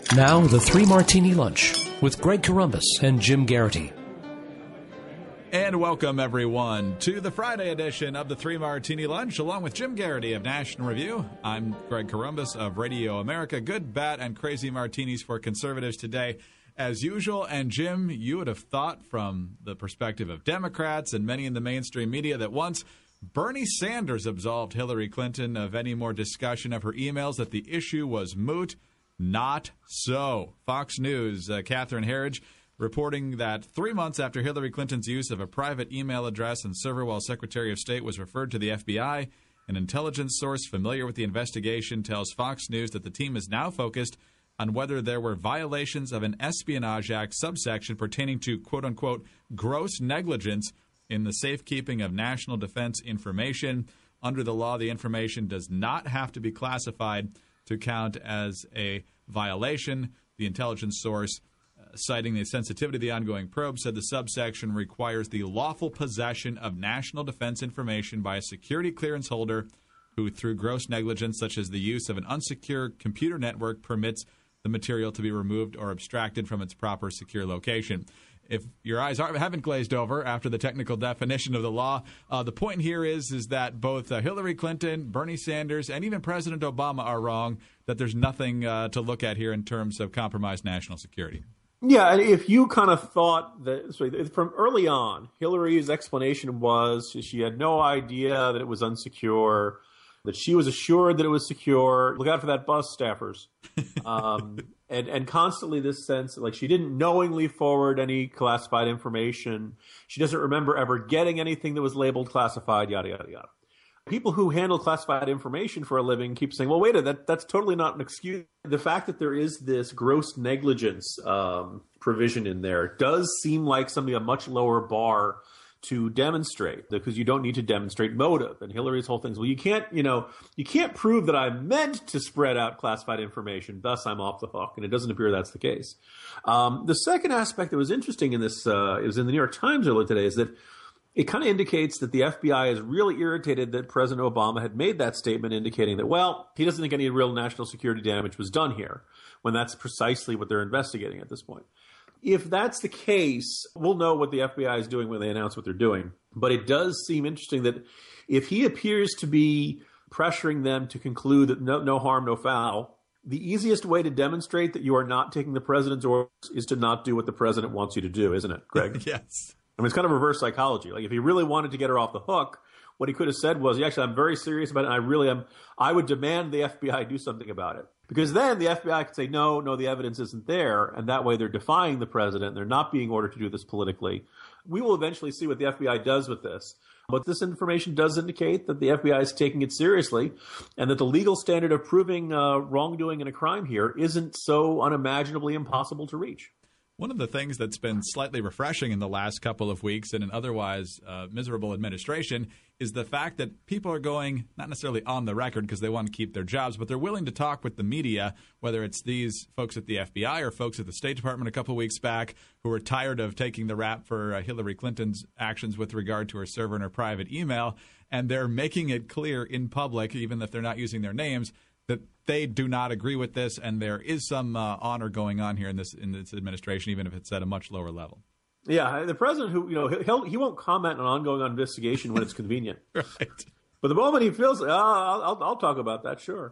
Now, the Three Martini Lunch with Greg Corombos and Jim Garrity. And welcome, everyone, to the Friday edition of the Three Martini Lunch, along with Jim Garrity of National Review. I'm Greg Corombos of Radio America. Good, bad, and crazy martinis for conservatives today, as usual. And, Jim, you would have thought from the perspective of Democrats and many in the mainstream media that once Bernie Sanders absolved Hillary Clinton of any more discussion of her emails, that the issue was moot. Not so. Fox News, Catherine Herridge, reporting that 3 months after Hillary Clinton's use of a private email address and server while Secretary of State was referred to the FBI, an intelligence source familiar with the investigation tells Fox News that the team is now focused on whether there were violations of an Espionage Act subsection pertaining to, quote-unquote, gross negligence in the safekeeping of national defense information. Under the law, the information does not have to be classified to count as a violation. The intelligence source, citing the sensitivity of the ongoing probe, said the subsection requires the lawful possession of national defense information by a security clearance holder who, through gross negligence, such as the use of an unsecure computer network, permits the material to be removed or abstracted from its proper secure location. If your eyes haven't glazed over after the technical definition of the law, the point here is that both Hillary Clinton, Bernie Sanders, and even President Obama are wrong, that there's nothing to look at here in terms of compromised national security. Yeah, and if you kind of thought that from early on, Hillary's explanation was she had no idea that it was unsecure, that she was assured that it was secure. Look out for that bus, staffers. And constantly this sense that, like, she didn't knowingly forward any classified information. She doesn't remember ever getting anything that was labeled classified, yada, yada, yada. People who handle classified information for a living keep saying, well, wait a minute, that's totally not an excuse. The fact that there is this gross negligence provision in there does seem like something a much lower bar to demonstrate, because you don't need to demonstrate motive. And Hillary's whole thing is, well, you can't prove that I meant to spread out classified information, thus I'm off the hook. And it doesn't appear that's the case. The second aspect that was interesting in this, it was in the New York Times earlier today, is that it kind of indicates that the FBI is really irritated that President Obama had made that statement indicating that, well, he doesn't think any real national security damage was done here, when that's precisely what they're investigating at this point. If that's the case, we'll know what the FBI is doing when they announce what they're doing. But it does seem interesting that if he appears to be pressuring them to conclude that no harm, no foul, the easiest way to demonstrate that you are not taking the president's orders is to not do what the president wants you to do, isn't it, Greg? Yes. I mean, it's kind of reverse psychology. Like, if he really wanted to get her off the hook, what he could have said was, actually, I'm very serious about it, and I really am. I would demand the FBI do something about it. Because then the FBI could say, no, the evidence isn't there, and that way they're defying the president. They're not being ordered to do this politically. We will eventually see what the FBI does with this. But this information does indicate that the FBI is taking it seriously, and that the legal standard of proving wrongdoing in a crime here isn't so unimaginably impossible to reach. One of the things that's been slightly refreshing in the last couple of weeks in an otherwise miserable administration is the fact that people are going, not necessarily on the record because they want to keep their jobs, but they're willing to talk with the media, whether it's these folks at the FBI or folks at the State Department a couple of weeks back who are tired of taking the rap for Hillary Clinton's actions with regard to her server and her private email, and they're making it clear in public, even if they're not using their names, that they do not agree with this, and there is some honor going on here in this administration, even if it's at a much lower level. Yeah, the president, he won't comment on ongoing investigation when it's convenient. Right. But the moment he feels, I'll talk about that, sure.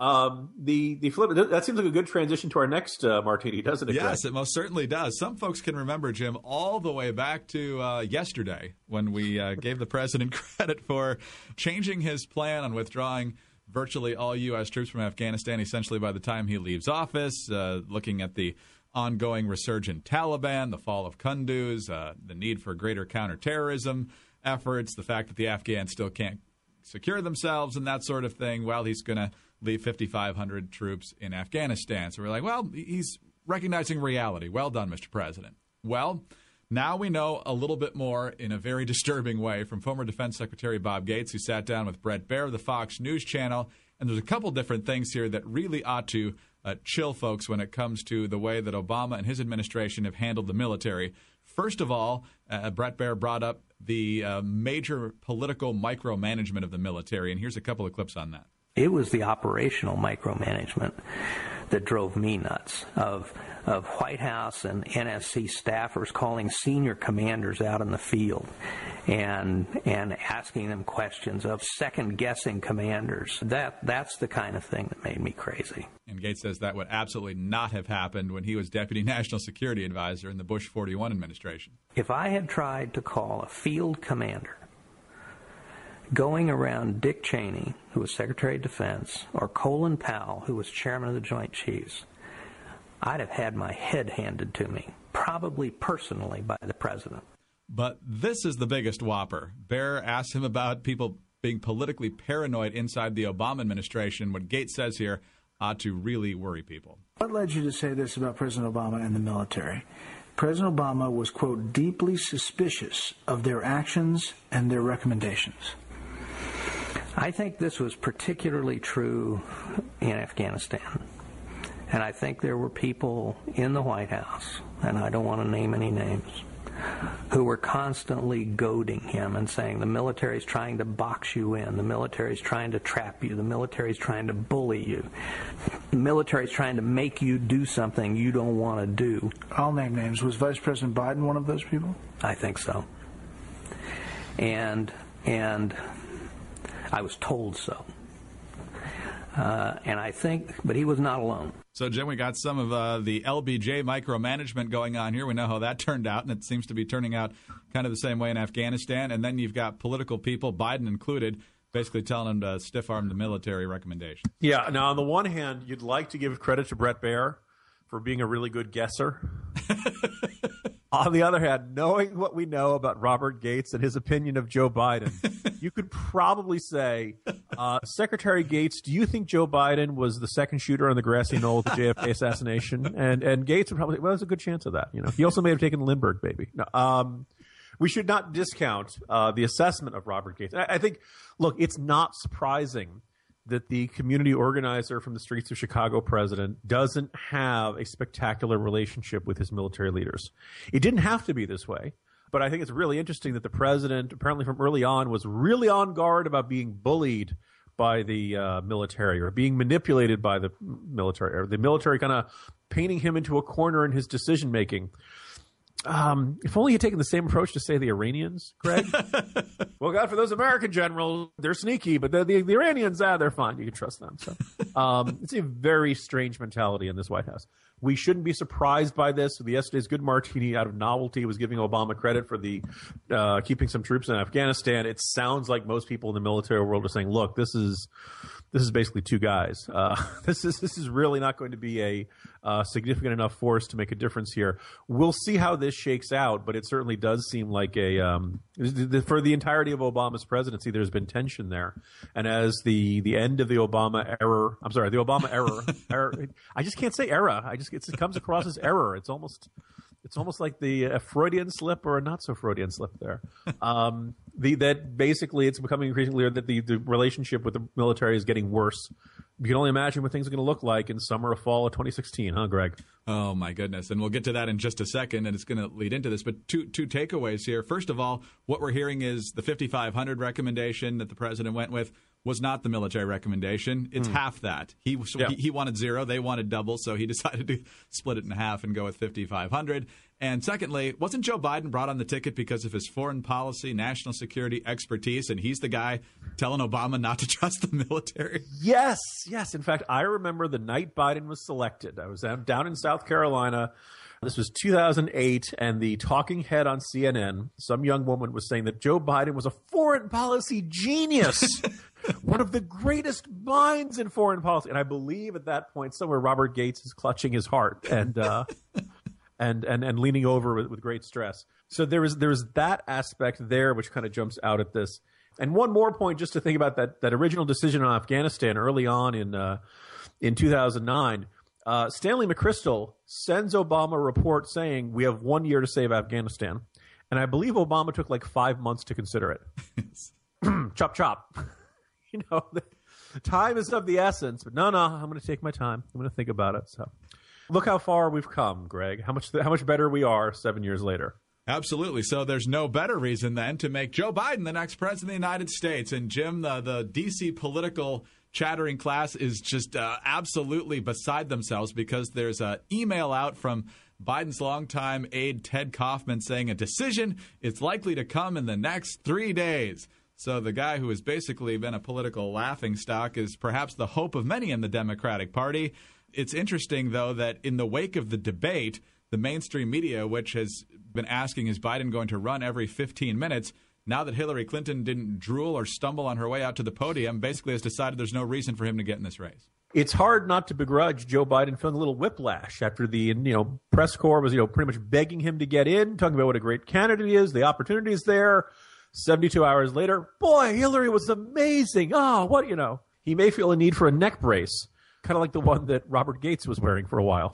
The flip, that seems like a good transition to our next martini, doesn't it? Yes, Greg? it most certainly does. Some folks can remember, Jim, all the way back to yesterday when we gave the president credit for changing his plan on withdrawing virtually all U.S. troops from Afghanistan, essentially by the time he leaves office, looking at the ongoing resurgent Taliban, the fall of Kunduz, the need for greater counterterrorism efforts, the fact that the Afghans still can't secure themselves and that sort of thing. Well, he's going to leave 5,500 troops in Afghanistan. So we're like, well, he's recognizing reality. Well done, Mr. President. Well, now we know a little bit more in a very disturbing way from former Defense Secretary Bob Gates, who sat down with Bret Baier of the Fox News Channel. And there's a couple different things here that really ought to chill folks when it comes to the way that Obama and his administration have handled the military. First of all, Bret Baier brought up the major political micromanagement of the military, and here's a couple of clips on that. It was the operational micromanagement that drove me nuts, of White House and NSC staffers calling senior commanders out in the field and asking them questions, of second-guessing commanders. That's the kind of thing that made me crazy. And Gates says that would absolutely not have happened when he was Deputy National Security Advisor in the Bush 41 administration. If I had tried to call a field commander going around Dick Cheney, who was Secretary of Defense, or Colin Powell, who was Chairman of the Joint Chiefs, I'd have had my head handed to me, probably personally by the president. But this is the biggest whopper. Bear asked him about people being politically paranoid inside the Obama administration. What Gates says here ought to really worry people. What led you to say this about President Obama and the military? President Obama was, quote, deeply suspicious of their actions and their recommendations. I think this was particularly true in Afghanistan. And I think there were people in the White House, and I don't want to name any names, who were constantly goading him and saying the military's trying to box you in, the military's trying to trap you, the military's trying to bully you, the military's trying to make you do something you don't want to do. I'll name names. Was Vice President Biden one of those people? I think so. And I was told so. And I think, but he was not alone. So, Jim, we got some of the LBJ micromanagement going on here. We know how that turned out, and it seems to be turning out kind of the same way in Afghanistan. And then you've got political people, Biden included, basically telling him to stiff-arm the military recommendation. Yeah. Now, on the one hand, you'd like to give credit to Bret Baier for being a really good guesser. On the other hand, knowing what we know about Robert Gates and his opinion of Joe Biden, you could probably say, Secretary Gates, do you think Joe Biden was the second shooter on the grassy knoll at the JFK assassination? And Gates would probably say, well, there's a good chance of that. You know, he also may have taken Lindbergh, baby. No, we should not discount the assessment of Robert Gates. I think, look, it's not surprising that the community organizer from the streets of Chicago president doesn't have a spectacular relationship with his military leaders. It didn't have to be this way, but I think it's really interesting that the president, apparently from early on, was really on guard about being bullied by the military or being manipulated by the military, or the military kind of painting him into a corner in his decision-making. If only he had taken the same approach to, say, the Iranians, Greg. Well, God, for those American generals, they're sneaky, but the Iranians, they're fine. You can trust them. So it's a very strange mentality in this White House. We shouldn't be surprised by this. Yesterday's Good Martini, out of novelty, was giving Obama credit for the keeping some troops in Afghanistan. It sounds like most people in the military world are saying, look, this is basically two guys. This is really not going to be a significant enough force to make a difference here. We'll see how this shakes out, but it certainly does seem like for the entirety of Obama's presidency, there's been tension there. And as the end of the Obama error, I just can't say era. It comes across as error. It's almost like the Freudian slip or a not so Freudian slip there. That basically it's becoming increasingly clear that the relationship with the military is getting worse. You can only imagine what things are going to look like in summer or fall of 2016, huh, Greg? Oh, my goodness. And we'll get to that in just a second, and it's going to lead into this. But two takeaways here. First of all, what we're hearing is the 5,500 recommendation that the president went with was not the military recommendation. It's half that. He wanted zero. They wanted double, so he decided to split it in half and go with 5,500. And secondly, wasn't Joe Biden brought on the ticket because of his foreign policy, national security expertise, and he's the guy telling Obama not to trust the military? Yes. In fact, I remember the night Biden was selected. I was down in South Carolina. This was 2008, and the talking head on CNN, some young woman, was saying that Joe Biden was a foreign policy genius. One of the greatest minds in foreign policy. And I believe at that point somewhere Robert Gates is clutching his heart and leaning over with great stress. So there is that aspect there which kind of jumps out at this. And one more point just to think about that original decision on Afghanistan early on in 2009. Stanley McChrystal sends Obama a report saying we have 1 year to save Afghanistan. And I believe Obama took like 5 months to consider it. Chop, chop. You know, time is of the essence, but no, I'm going to take my time. I'm going to think about it. So, look how far we've come, Greg. How much better we are 7 years later. Absolutely. So there's no better reason then to make Joe Biden the next president of the United States. And Jim, the D.C. political chattering class is just absolutely beside themselves because there's an email out from Biden's longtime aide Ted Kaufman saying a decision is likely to come in the next 3 days. So the guy who has basically been a political laughingstock is perhaps the hope of many in the Democratic Party. It's interesting, though, that in the wake of the debate, the mainstream media, which has been asking, is Biden going to run every 15 minutes, now that Hillary Clinton didn't drool or stumble on her way out to the podium, basically has decided there's no reason for him to get in this race. It's hard not to begrudge Joe Biden feeling a little whiplash after the press corps was pretty much begging him to get in, talking about what a great candidate he is, the opportunity is there. 72 hours later, boy, Hillary was amazing. He may feel a need for a neck brace, kind of like the one that Robert Gates was wearing for a while.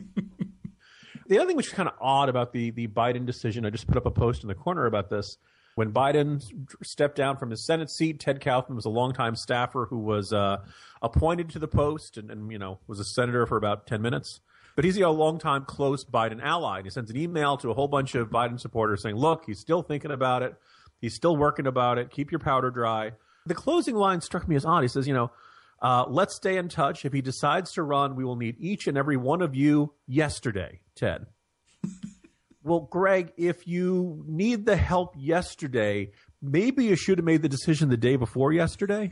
The other thing which is kind of odd about the Biden decision, I just put up a post in the corner about this. When Biden stepped down from his Senate seat, Ted Kaufman was a longtime staffer who was appointed to the post and was a senator for about 10 minutes. But he's a longtime close Biden ally. And he sends an email to a whole bunch of Biden supporters saying, look, he's still thinking about it. He's still working about it. Keep your powder dry. The closing line struck me as odd. He says, let's stay in touch. If he decides to run, we will need each and every one of you yesterday, Ted. Well, Greg, if you need the help yesterday, maybe you should have made the decision the day before yesterday.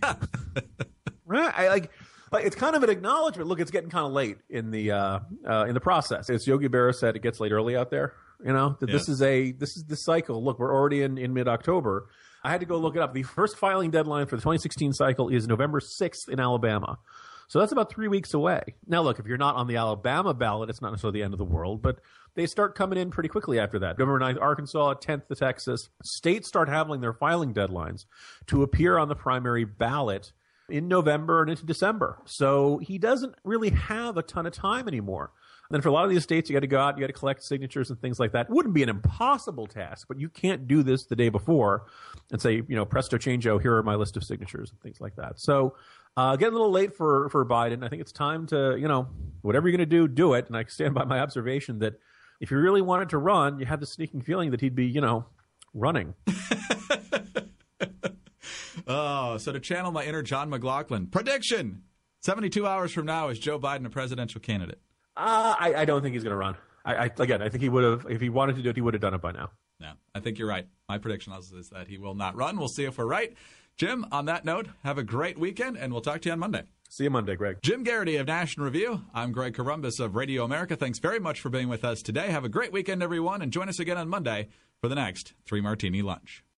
Right? It's kind of an acknowledgement. Look, it's getting kind of late in the process. As Yogi Berra said, it gets late early out there. This is the cycle. Look, we're already in mid-October. I had to go look it up. The first filing deadline for the 2016 cycle is November 6th in Alabama. So that's about 3 weeks away. Now, look, if you're not on the Alabama ballot, it's not necessarily the end of the world, but they start coming in pretty quickly after that. November 9th, Arkansas, 10th to Texas. States start having their filing deadlines to appear on the primary ballot in November and into December. So he doesn't really have a ton of time anymore. And then for a lot of these states, you got to go out, you got to collect signatures and things like that. It wouldn't be an impossible task, but you can't do this the day before and say, presto changeo, here are my list of signatures and things like that. So getting a little late for Biden. I think it's time to, whatever you're going to do it. And I stand by my observation that if you really wanted to run, you have the sneaking feeling that he'd be, running. Oh, so to channel my inner John McLaughlin, prediction, 72 hours from now, is Joe Biden a presidential candidate? I don't think he's going to run. I think he would have, if he wanted to do it, he would have done it by now. No, I think you're right. My prediction is that he will not run. We'll see if we're right. Jim, on that note, have a great weekend, and we'll talk to you on Monday. See you Monday, Greg. Jim Garrity of National Review. I'm Greg Corombos of Radio America. Thanks very much for being with us today. Have a great weekend, everyone, and join us again on Monday for the next 3 Martini Lunch.